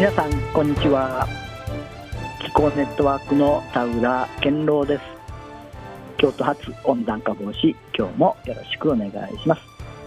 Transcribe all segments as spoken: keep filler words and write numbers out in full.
皆さんこんにちは。気候ネットワークの田浦健郎です。京都発温暖化防止、今日もよろしくお願いします。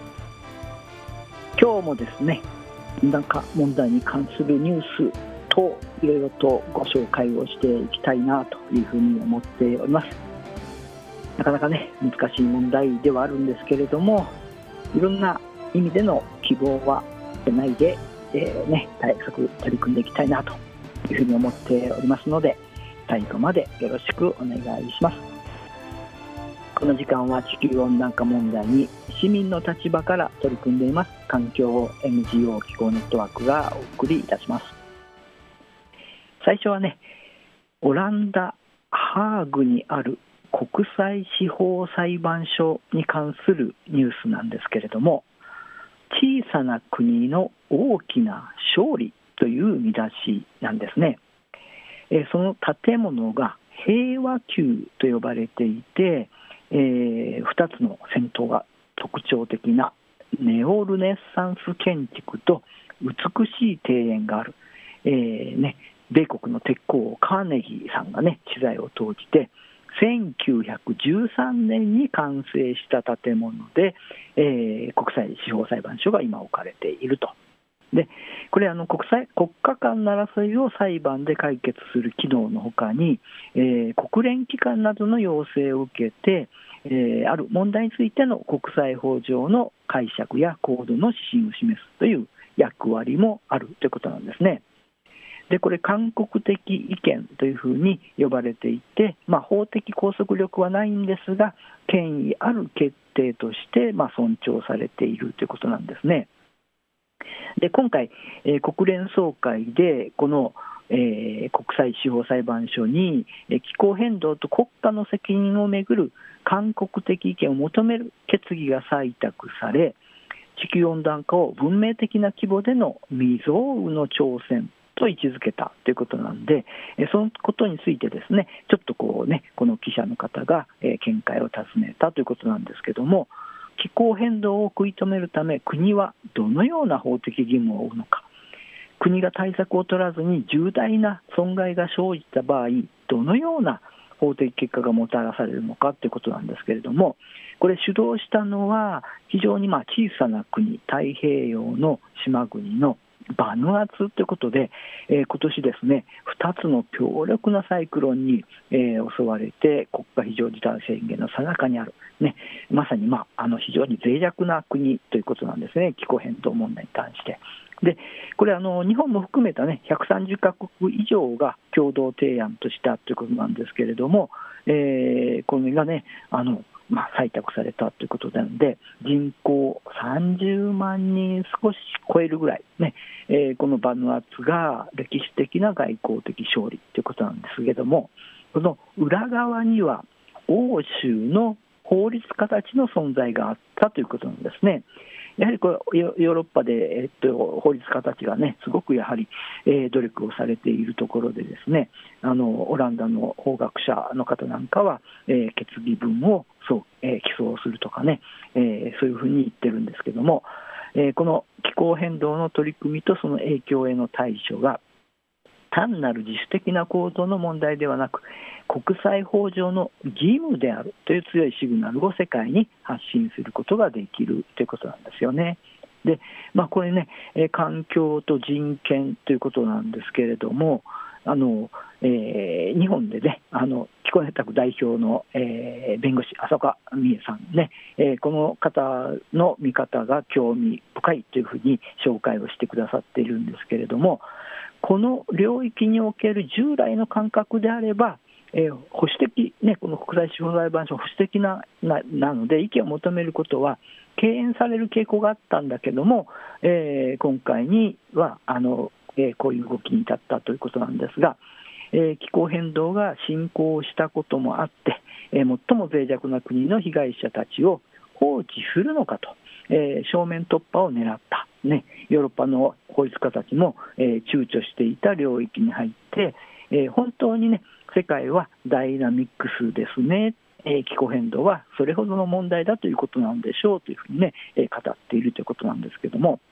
今日もですね、温暖化問題に関するニュースといろいろとご紹介をしていきたいなというふうに思っております。なかなかね、難しい問題ではあるんですけれども、いろんな意味での希望は捨てないで、えーね、対策取り組んでいきたいなというふうに思っておりますので、最後までよろしくお願いします。この時間は地球温暖化問題に市民の立場から取り組んでいます環境 エヌジーオー 気候ネットワークがお送りいたします。最初はね、オランダ・ハーグにある国際司法裁判所に関するニュースなんですけれども、小さな国の大きな勝利という見出しなんですね。えその建物が平和宮と呼ばれていて、えー、ふたつの尖塔が特徴的なネオルネッサンス建築と美しい庭園がある、えーね、米国の鉄鋼王カーネギーさんがね資材を投じてせんきゅうひゃくじゅうさんねんに完成した建物で、えー、国際司法裁判所が今置かれていると。でこれあの 国際国家間の争いを裁判で解決する機能のほかに、えー、国連機関などの要請を受けて、えー、ある問題についての国際法上の解釈や行動の指針を示すという役割もあるということなんですね。でこれ勧告的意見というふうに呼ばれていて、まあ、法的拘束力はないんですが権威ある決定として、まあ、尊重されているということなんですね。で今回、えー、国連総会でこの、えー、国際司法裁判所に、えー、気候変動と国家の責任をめぐる勧告的意見を求める決議が採択され、地球温暖化を文明的な規模での未曾有の挑戦と位置づけたということなんで、そのことについてですね、ちょっとこうね、この記者の方が見解を尋ねたということなんですけども、気候変動を食い止めるため国はどのような法的義務を負うのか、国が対策を取らずに重大な損害が生じた場合どのような法的結果がもたらされるのかということなんですけれども、これ主導したのは非常にまあ小さな国、太平洋の島国のバヌアツということで、えー、今年ですねふたつの強力なサイクロンに、えー、襲われて国家非常事態宣言の最中にある、ね、まさに、まあ、あの非常に脆弱な国ということなんですね、気候変動問題に関して。でこれあの日本も含めた、ね、ひゃくさんじゅっかこく以上が共同提案としたということなんですけれども、えー、これがねあのまあ、採択されたということなので、人口さんじゅうまんにん少し超えるぐらい、ねえー、このバヌアツが歴史的な外交的勝利ということなんですけれども、その裏側には欧州の法律家たちの存在があったということなんですね。やはりこれヨーロッパで、えっと、法律家たちがねすごくやはり、えー、努力をされているところでですね、あのオランダの法学者の方なんかは、えー、決議文をそう、えー、起草するとかね、えー、そういうふうに言ってるんですけども、えー、この気候変動の取り組みとその影響への対処が単なる自主的な行動の問題ではなく国際法上の義務であるという強いシグナルを世界に発信することができるということなんですよね。で、まあ、これね、えー、環境と人権ということなんですけれども、あの、えー、日本でねあの気候ネットワーク代表の、えー、弁護士浅岡美恵さんね、えー、この方の見方が興味深いというふうに紹介をしてくださっているんですけれども、この領域における従来の感覚であれば、えー、保守的、ね、この国際司法裁判所保守的 な, な, なので意見を求めることは敬遠される傾向があったんだけども、えー、今回にはあの、えー、こういう動きに至ったということなんですが、えー、気候変動が進行したこともあって、えー、最も脆弱な国の被害者たちを放置するのかと、えー、正面突破を狙った、ね、ヨーロッパの法律家たちも、えー、躊躇していた領域に入って、えー、本当にね世界はダイナミックスですね、えー、気候変動はそれほどの問題だということなんでしょうというふうにね、えー、語っているということなんですけども、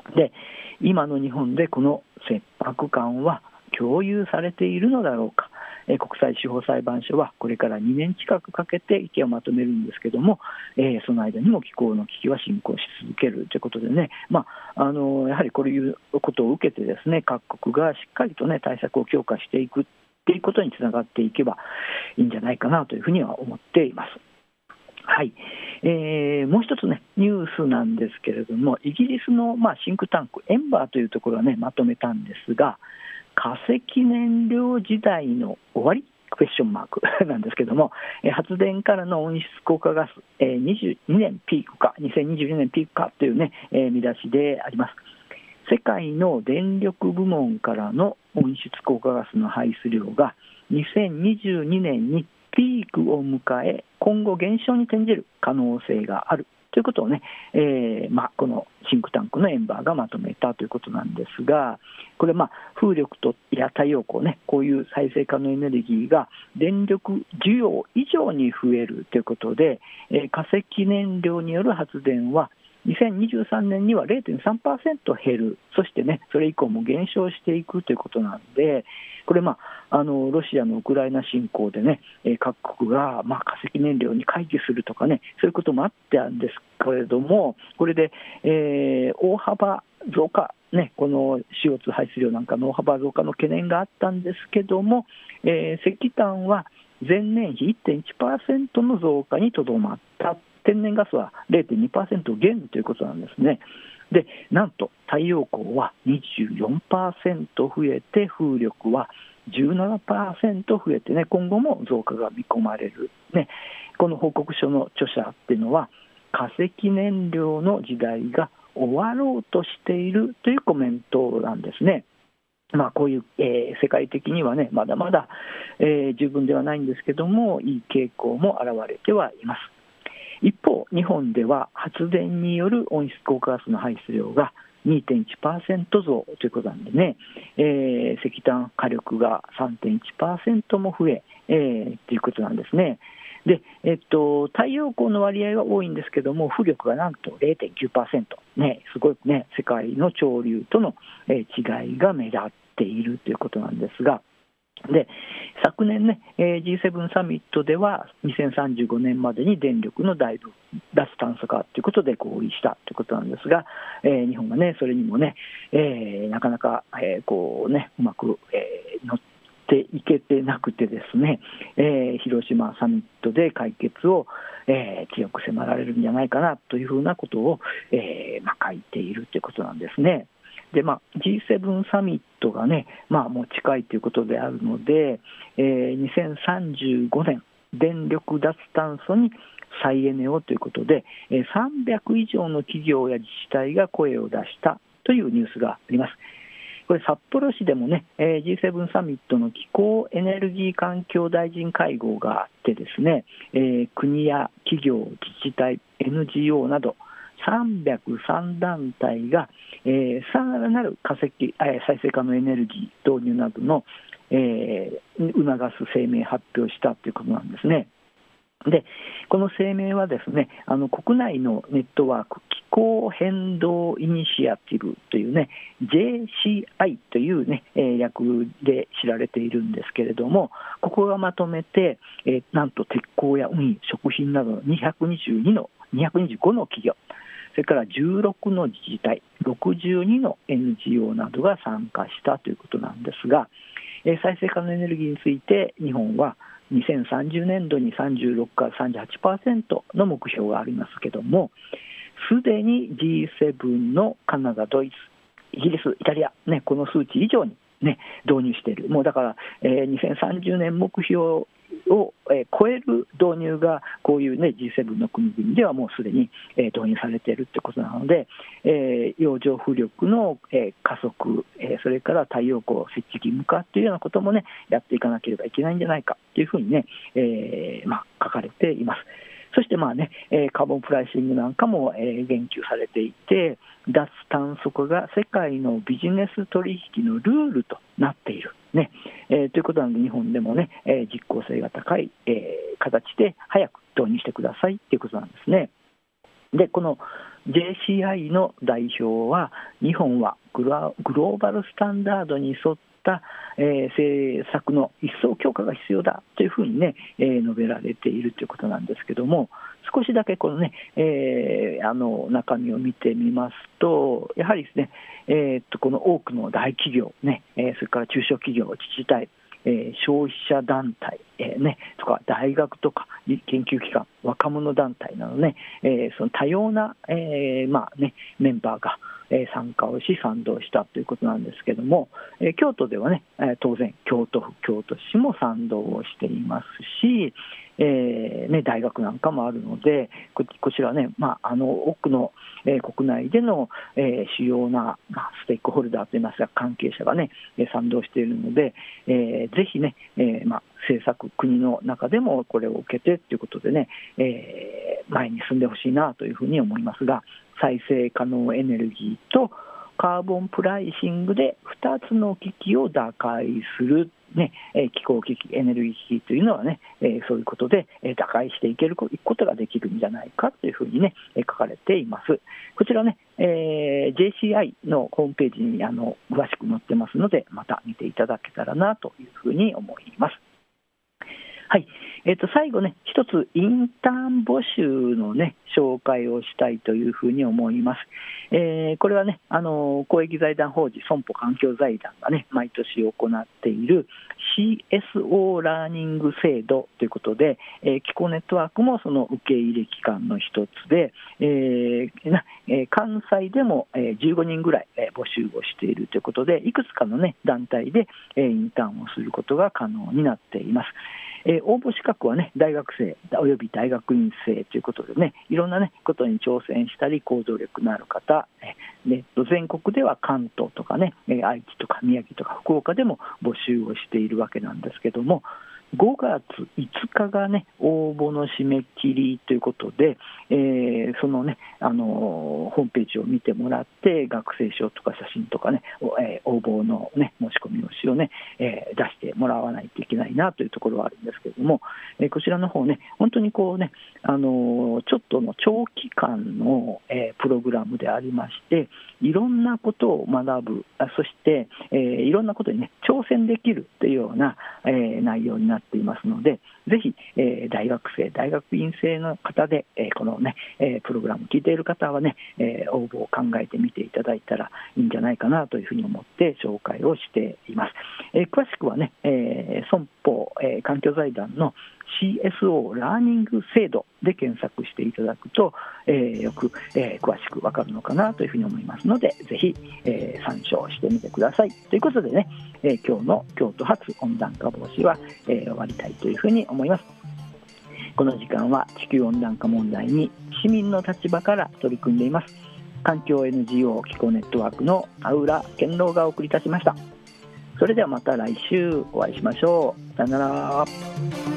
で今の日本でこの切迫感は共有されているのだろうか。えー、国際司法裁判所はこれからにねん近くかけて意見をまとめるんですけども、えー、その間にも気候の危機は進行し続けるということでね、まあ、あのやはりこういうことを受けてですね、各国がしっかりと、ね、対策を強化していくということにつながっていけばいいんじゃないかなというふうには思っています。はい、えー、もう一つねニュースなんですけれども、イギリスの、まあ、シンクタンクエンバーというところがねまとめたんですが、化石燃料時代の終わりクエスチョンマークなんですけども、発電からの温室効果ガス、にじゅうにねんピークかにせんにじゅうにねんピークかというね見出しであります。世界の電力部門からの温室効果ガスの排出量がにせんにじゅうにねんにピークを迎え、今後減少に転じる可能性があるということをね、えーまあ、このシンクタンクのエンバーがまとめたということなんですが、これ、まあ、風力とや太陽光ね、こういう再生可能エネルギーが電力需要以上に増えるということで、えー、化石燃料による発電はにせんにじゅうさんねんには れいてんさんパーセント 減る、そしてねそれ以降も減少していくということなんで、これ、まあ、あのロシアのウクライナ侵攻でね、えー、各国が、まあ、化石燃料に回帰するとかね、そういうこともあってあるんですけれども、これで、えー、大幅増加、ね、この シーオーツー 排出量なんかの大幅増加の懸念があったんですけども、えー、石炭は前年比 いってんいちパーセント の増加にとどまった。天然ガスは れいてんにパーセント 減ということなんですね。でなんと太陽光は にじゅうよんパーセント 増えて、風力は じゅうななパーセント 増えて、ね、今後も増加が見込まれる、ね、この報告書の著者っていうのは化石燃料の時代が終わろうとしているというコメントなんですね。まあ、こういう、えー、世界的にはねまだまだ、えー、十分ではないんですけども、いい傾向も現れてはいます。一方、日本では発電による温室効果ガスの排出量が にてんいちパーセント 増ということなんでね、えー、石炭火力が さんてんいちパーセント も増ええー、ということなんですね。で、えっと、太陽光の割合は多いんですけども、風力がなんと れいてんきゅうパーセント、ね、すごいね、世界の潮流との、えー、違いが目立っているということなんですが、で昨年ね、えー、ジーセブン サミットではにせんさんじゅうごねんまでに電力の大部脱炭素化ということで合意したということなんですが、えー、日本がねそれにもね、えー、なかなか、えーこうね、うまく、えー、乗っていけてなくてですね、えー、広島サミットで解決を、えー、強く迫られるんじゃないかなというふうなことを、えーまあ、書いているということなんですね。でまあ、ジーセブン サミットが、ねまあ、もう近いということであるので、えー、にせんさんじゅうごねん電力脱炭素に再エネをということで、えー、さんびゃく以上の企業や自治体が声を出したというニュースがあります。これ札幌市でもね、えー、ジーセブン サミットの気候エネルギー環境大臣会合があってですね、えー、国や企業、自治体、エヌジーオー などさんびゃくさんだんたいが、えー、さらなる化石、えー、再生可能エネルギー導入などの、えー、促す声明を発表したということなんですね。でこの声明はですね、あの国内のネットワーク気候変動イニシアティブというね ジェーシーアイ という、ね、えー、略で知られているんですけれども、ここがまとめて、えー、なんと鉄鋼や運輸食品などのにひゃくにじゅうにのにひゃくにじゅうごの企業、それからじゅうろくの自治体、ろくじゅうにの エヌジーオー などが参加したということなんですが、えー、再生可能エネルギーについて日本はにせんさんじゅうねんどにさんじゅうろくからさんじゅうはちパーセントの目標がありますけども、すでに ジーセブン のカナダ、ドイツ、イギリス、イタリア、ね、この数値以上に、ね、導入している。もうだから、えー、にせんさんじゅうねん目標を、えー、超える導入がこういう、ね、ジーセブン の国々ではもうすでに、えー、導入されているということなので、えー、洋上風力の、えー、加速、えー、それから太陽光設置義務化というようなことも、ね、やっていかなければいけないんじゃないかというふうに、ねえーまあ、書かれています。そしてまあ、ね、カーボンプライシングなんかも言及されていて、脱炭素化が世界のビジネス取引のルールとなっている、ねえー、ということなので、日本でも、ね、実効性が高い、えー、形で早く導入してくださいということなんですね。でこのジェーシーアイ の代表は、日本はグローバルスタンダードに沿った、えー、政策の一層強化が必要だというふうにね、えー、述べられているということなんですけども、少しだけこのね、えー、あの中身を見てみますと、やはりですね、えー、っとこの多くの大企業ね、えー、それから中小企業、自治体、えー、消費者団体、えーね、とか大学とか研究機関、若者団体などね、えー、その多様な、えーまあね、メンバーがえー参加をし賛同したということなんですけども、えー京都ではね、えー当然京都府京都市も賛同をしていますし、えーね、大学なんかもあるので、ここちらね、まあ、あの多くの、えー国内での、えー主要な、まあ、ステークホルダーといいますか関係者がねえー賛同しているので、えーぜひね、えーまあ、政策国の中でもこれを受けてということでね、えー前に進んでほしいなというふうに思いますが、再生可能エネルギーとカーボンプライシングでふたつの危機を打開する、ね、えー気候危機、エネルギー危機というのはね、えーそういうことで、えー打開していけることができるんじゃないかというふうにね、えー書かれています。こちらね、えージェーシーアイ のホームページにあの詳しく載ってますので、また見ていただけたらなというふうに思います。はい、えー、と最後ね、一つインターン募集のね紹介をしたいというふうに思います。えーこれはね、あの公益財団法人損保環境財団がね毎年行っている シーエスオー ラーニング制度ということで、えー、気候ネットワークもその受け入れ機関の一つで、えーなえー関西でもえーじゅうごにんぐらいえー募集をしているということで、いくつかのね団体でえーインターンをすることが可能になっています。えー応募資格はね、大学生および大学院生ということでね、いろんな、ね、ことに挑戦したり行動力のある方、えーね、全国では関東とかね、えー愛知とか宮城とか福岡でも募集をしているわけなんですけども、ごがついつかがね応募の締め切りということで、えーそのね、あのーホームページを見てもらって学生証とか写真とかね、おえー応募の、ね、申し込み用紙をね、えー出してもらわないといけないなというところはあるんですけれども、えーこちらの方ね、本当にこうね、あのーちょっとの長期間の、えープログラムでありまして、いろんなことを学ぶ、あそして、えーいろんなことにね挑戦できるというような、えー内容になっていますので、ぜひ、えー大学生、大学院生の方で、えーこのね、えープログラムを聞いている方はね、えー応募を考えてみていただいたらいいんじゃないかなというふうに思って紹介をしています。えー詳しくはね、えー損保、えー環境財団の シーエスオー ラーニング制度で検索していただくと、えーよく、えー詳しくわかるのかなというふうに思いますので、ぜひ、えー参照してみてください。ということでね、えー今日の京都発温暖化防止は、えー終わりたいというふうに思います。この時間は地球温暖化問題に市民の立場から取り組んでいます環境 エヌジーオー 気候ネットワークの田浦健郎がお送りいたしました。それではまた来週お会いしましょう。さよなら。